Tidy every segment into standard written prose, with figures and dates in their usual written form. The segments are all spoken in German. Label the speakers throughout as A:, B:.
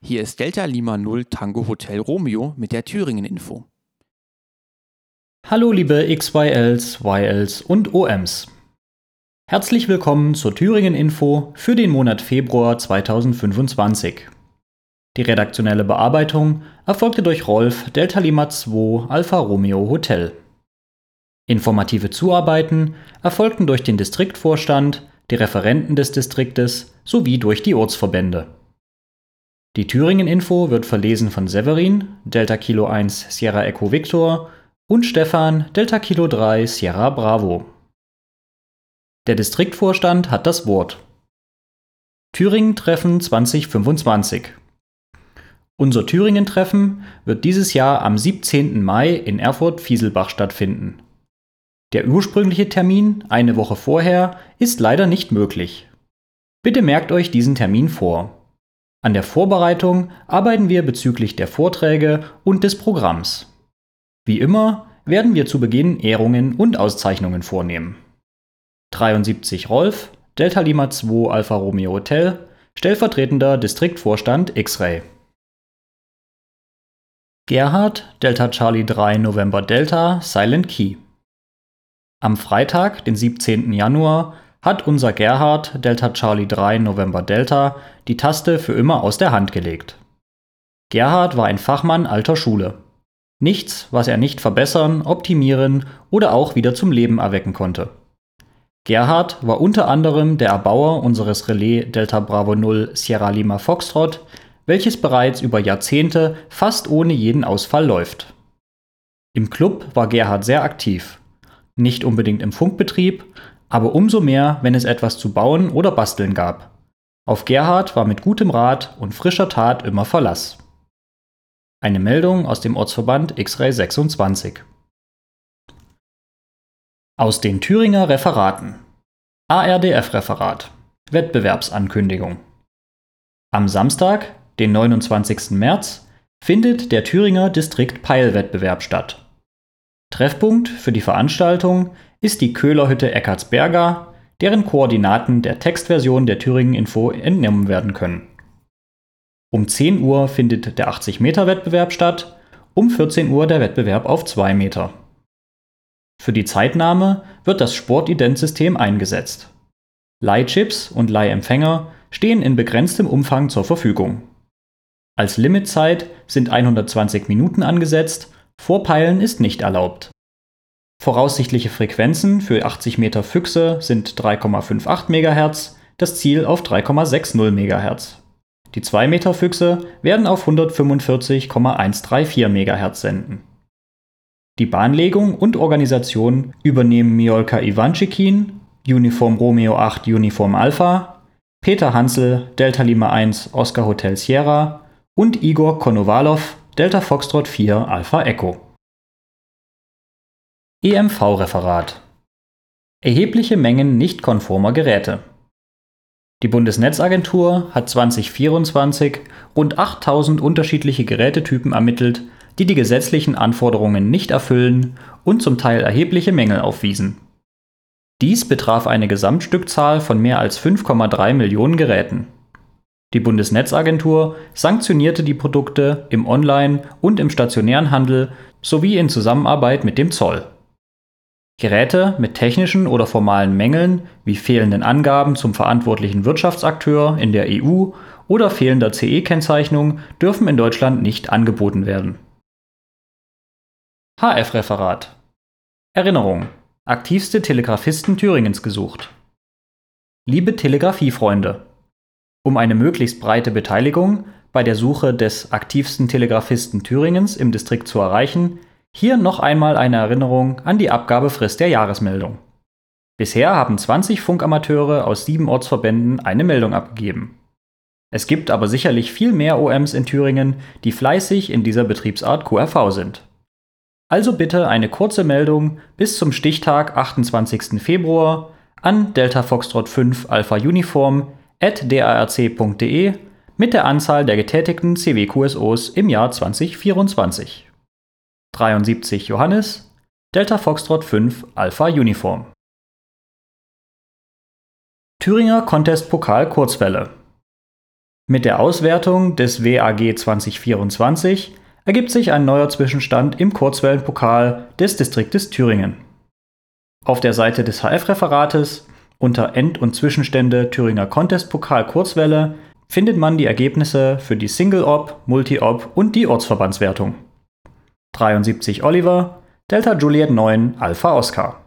A: Hier ist Delta Lima 0 Tango Hotel Romeo mit der Thüringen-Info.
B: Hallo liebe XYLs, YLs und OMs. Herzlich willkommen zur Thüringen-Info für den Monat Februar 2025. Die redaktionelle Bearbeitung erfolgte durch Rolf Delta Lima 2 Alpha Romeo Hotel. Informative Zuarbeiten erfolgten durch den Distriktvorstand, die Referenten des Distriktes sowie durch die Ortsverbände. Die Thüringen-Info wird verlesen von Severin, Delta Kilo 1 Sierra Echo Victor und Stefan, Delta Kilo 3 Sierra Bravo. Der Distriktvorstand hat das Wort. Thüringen-Treffen 2025. Unser Thüringen-Treffen wird dieses Jahr am 17. Mai in Erfurt-Fieselbach stattfinden. Der ursprüngliche Termin, eine Woche vorher, ist leider nicht möglich. Bitte merkt euch diesen Termin vor. An der Vorbereitung arbeiten wir bezüglich der Vorträge und des Programms. Wie immer werden wir zu Beginn Ehrungen und Auszeichnungen vornehmen. 73 Rolf, Delta Lima 2 Alpha Romeo Hotel, stellvertretender Distriktvorstand X-Ray. Gerhard, Delta Charlie 3 November Delta, Silent Key. Am Freitag, den 17. Januar, hat unser Gerhard, Delta Charlie 3 November Delta, die Taste für immer aus der Hand gelegt. Gerhard war ein Fachmann alter Schule. Nichts, was er nicht verbessern, optimieren oder auch wieder zum Leben erwecken konnte. Gerhard war unter anderem der Erbauer unseres Relais Delta Bravo 0 Sierra Lima Foxtrot, welches bereits über Jahrzehnte fast ohne jeden Ausfall läuft. Im Club war Gerhard sehr aktiv. Nicht unbedingt im Funkbetrieb, aber umso mehr, wenn es etwas zu bauen oder basteln gab. Auf Gerhard war mit gutem Rat und frischer Tat immer Verlass. Eine Meldung aus dem Ortsverband X-Ray 26. Aus den Thüringer Referaten. ARDF-Referat. Wettbewerbsankündigung. Am Samstag, den 29. März, findet der Thüringer Distrikt-Peil-Wettbewerb statt. Treffpunkt für die Veranstaltung ist die Köhlerhütte Eckartsberga, deren Koordinaten der Textversion der Thüringen-Info entnommen werden können. Um 10 Uhr findet der 80-Meter-Wettbewerb statt, um 14 Uhr der Wettbewerb auf 2 Meter. Für die Zeitnahme wird das Sportidentsystem eingesetzt. Leihchips und Leihempfänger stehen in begrenztem Umfang zur Verfügung. Als Limitzeit sind 120 Minuten angesetzt, Vorpeilen ist nicht erlaubt. Voraussichtliche Frequenzen für 80 Meter Füchse sind 3,58 MHz, das Ziel auf 3,60 MHz. Die 2 Meter Füchse werden auf 145,134 MHz senden. Die Bahnlegung und Organisation übernehmen Mijolka Iwanczykin, Uniform Romeo 8 Uniform Alpha, Peter Hansel, Delta Lima 1 Oscar Hotel Sierra und Igor Konowalow, Delta Foxtrot 4 Alpha Echo. EMV-Referat. Erhebliche Mengen nicht konformer Geräte. Die Bundesnetzagentur hat 2024 rund 8000 unterschiedliche Gerätetypen ermittelt, die die gesetzlichen Anforderungen nicht erfüllen und zum Teil erhebliche Mängel aufwiesen. Dies betraf eine Gesamtstückzahl von mehr als 5,3 Millionen Geräten. Die Bundesnetzagentur sanktionierte die Produkte im Online- und im stationären Handel sowie in Zusammenarbeit mit dem Zoll. Geräte mit technischen oder formalen Mängeln wie fehlenden Angaben zum verantwortlichen Wirtschaftsakteur in der EU oder fehlender CE-Kennzeichnung dürfen in Deutschland nicht angeboten werden. HF-Referat. Erinnerung: Aktivste Telegrafisten Thüringens gesucht. Liebe Telegrafiefreunde, um eine möglichst breite Beteiligung bei der Suche des aktivsten Telegrafisten Thüringens im Distrikt zu erreichen, hier noch einmal eine Erinnerung an die Abgabefrist der Jahresmeldung. Bisher haben 20 Funkamateure aus 7 Ortsverbänden eine Meldung abgegeben. Es gibt aber sicherlich viel mehr OMs in Thüringen, die fleißig in dieser Betriebsart QRV sind. Also bitte eine kurze Meldung bis zum Stichtag 28. Februar an Delta Foxtrot 5 Alpha Uniform @darc.de mit der Anzahl der getätigten CW-QSOs im Jahr 2024. 73 Johannes, Delta Foxtrot 5 Alpha Uniform. Thüringer Contest Pokal Kurzwelle. Mit der Auswertung des WAG 2024 ergibt sich ein neuer Zwischenstand im Kurzwellenpokal des Distriktes Thüringen. Auf der Seite des HF-Referates unter End- und Zwischenstände Thüringer Contest-Pokal Kurzwelle findet man die Ergebnisse für die Single-Op, Multi-Op und die Ortsverbandswertung. 73 Oliver, Delta Juliet 9, Alpha Oscar.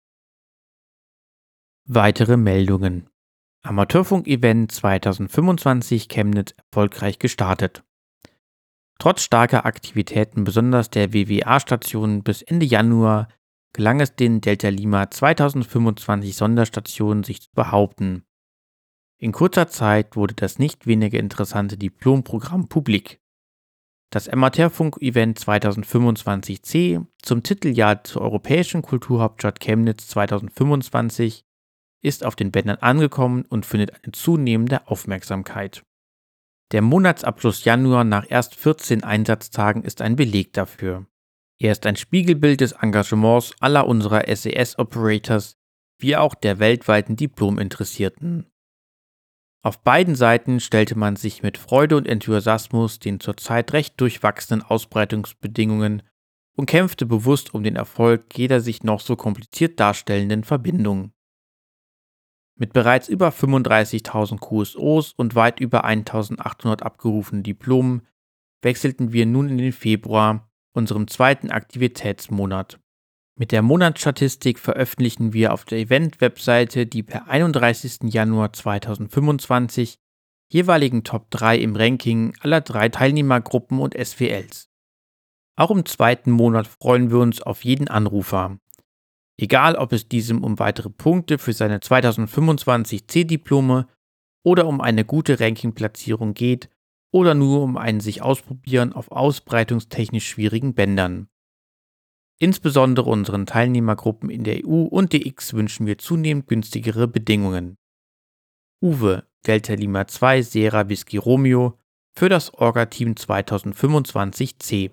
A: Weitere Meldungen. Amateurfunk-Event 2025 Chemnitz erfolgreich gestartet. Trotz starker Aktivitäten, besonders der WWA-Station, bis Ende Januar gelang es den Delta Lima 2025 Sonderstationen, sich zu behaupten. In kurzer Zeit wurde das nicht weniger interessante Diplomprogramm publik. Das Amateurfunk-Event 2025C zum Titeljahr zur Europäischen Kulturhauptstadt Chemnitz 2025 ist auf den Bändern angekommen und findet eine zunehmende Aufmerksamkeit. Der Monatsabschluss Januar nach erst 14 Einsatztagen ist ein Beleg dafür. Er ist ein Spiegelbild des Engagements aller unserer SES-Operators, wie auch der weltweiten Diplominteressierten. Auf beiden Seiten stellte man sich mit Freude und Enthusiasmus den zurzeit recht durchwachsenen Ausbreitungsbedingungen und kämpfte bewusst um den Erfolg jeder sich noch so kompliziert darstellenden Verbindung. Mit bereits über 35.000 QSOs und weit über 1.800 abgerufenen Diplomen wechselten wir nun in den Februar, unserem zweiten Aktivitätsmonat. Mit der Monatsstatistik veröffentlichen wir auf der Event-Webseite die per 31. Januar 2025 jeweiligen Top 3 im Ranking aller 3 Teilnehmergruppen und SWLs. Auch im zweiten Monat freuen wir uns auf jeden Anrufer. Egal, ob es diesem um weitere Punkte für seine 2025 C-Diplome oder um eine gute Rankingplatzierung geht oder nur um ein sich ausprobieren auf ausbreitungstechnisch schwierigen Bändern. Insbesondere unseren Teilnehmergruppen in der EU und DX wünschen wir zunehmend günstigere Bedingungen. Uwe, Delta Lima 2, Sierra Whisky Romeo für das Orga-Team 2025C.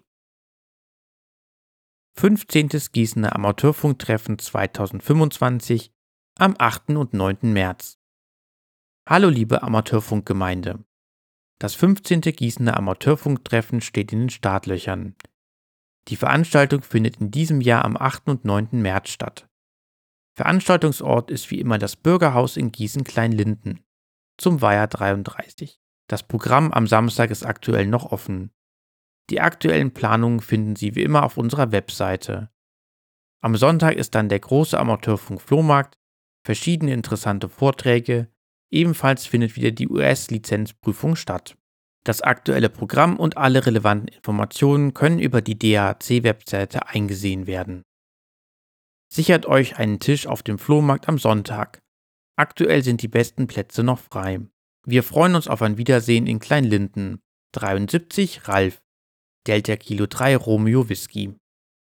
A: 15. Gießener Amateurfunktreffen 2025 am 8. und 9. März. Hallo liebe Amateurfunkgemeinde. Das 15. Gießener Amateurfunktreffen steht in den Startlöchern. Die Veranstaltung findet in diesem Jahr am 8. und 9. März statt. Veranstaltungsort ist wie immer das Bürgerhaus in Gießen-Kleinlinden zum Weiher 33. Das Programm am Samstag ist aktuell noch offen. Die aktuellen Planungen finden Sie wie immer auf unserer Webseite. Am Sonntag ist dann der große Amateurfunk-Flohmarkt, verschiedene interessante Vorträge, ebenfalls findet wieder die US-Lizenzprüfung statt. Das aktuelle Programm und alle relevanten Informationen können über die DAAC-Webseite eingesehen werden. Sichert euch einen Tisch auf dem Flohmarkt am Sonntag. Aktuell sind die besten Plätze noch frei. Wir freuen uns auf ein Wiedersehen in Kleinlinden. 73 Ralf, Delta Kilo 3 Romeo Whisky.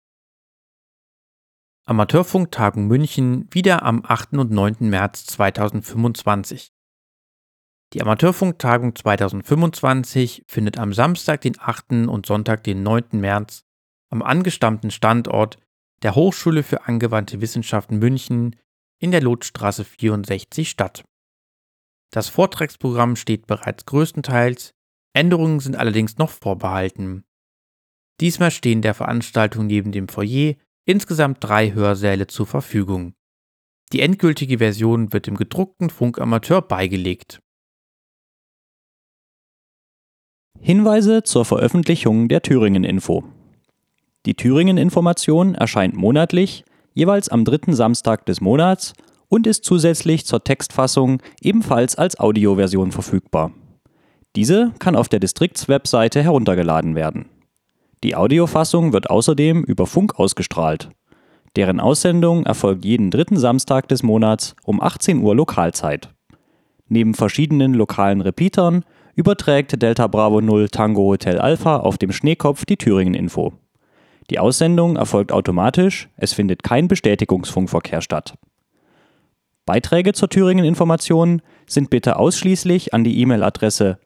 A: Amateurfunktagung München wieder am 8. und 9. März 2025. Die Amateurfunktagung 2025 findet am Samstag, den 8. und Sonntag, den 9. März am angestammten Standort der Hochschule für angewandte Wissenschaften München in der Lotstraße 64 statt. Das Vortragsprogramm steht bereits größtenteils, Änderungen sind allerdings noch vorbehalten. Diesmal stehen der Veranstaltung neben dem Foyer insgesamt 3 Hörsäle zur Verfügung. Die endgültige Version wird dem gedruckten Funkamateur beigelegt.
B: Hinweise zur Veröffentlichung der Thüringen-Info. Die Thüringen-Information erscheint monatlich, jeweils am 3. Samstag des Monats und ist zusätzlich zur Textfassung ebenfalls als Audioversion verfügbar. Diese kann auf der Distriktswebseite heruntergeladen werden. Die Audiofassung wird außerdem über Funk ausgestrahlt. Deren Aussendung erfolgt jeden 3. Samstag des Monats um 18 Uhr Lokalzeit. Neben verschiedenen lokalen Repeatern überträgt Delta Bravo 0 Tango Hotel Alpha auf dem Schneekopf die Thüringen-Info. Die Aussendung erfolgt automatisch, es findet kein Bestätigungsfunkverkehr statt. Beiträge zur Thüringen-Information sind bitte ausschließlich an die E-Mail-Adresse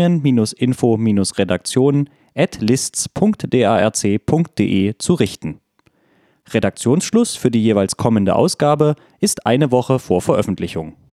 B: thüringen-info-redaktion@lists.darc.de zu richten. Redaktionsschluss für die jeweils kommende Ausgabe ist eine Woche vor Veröffentlichung.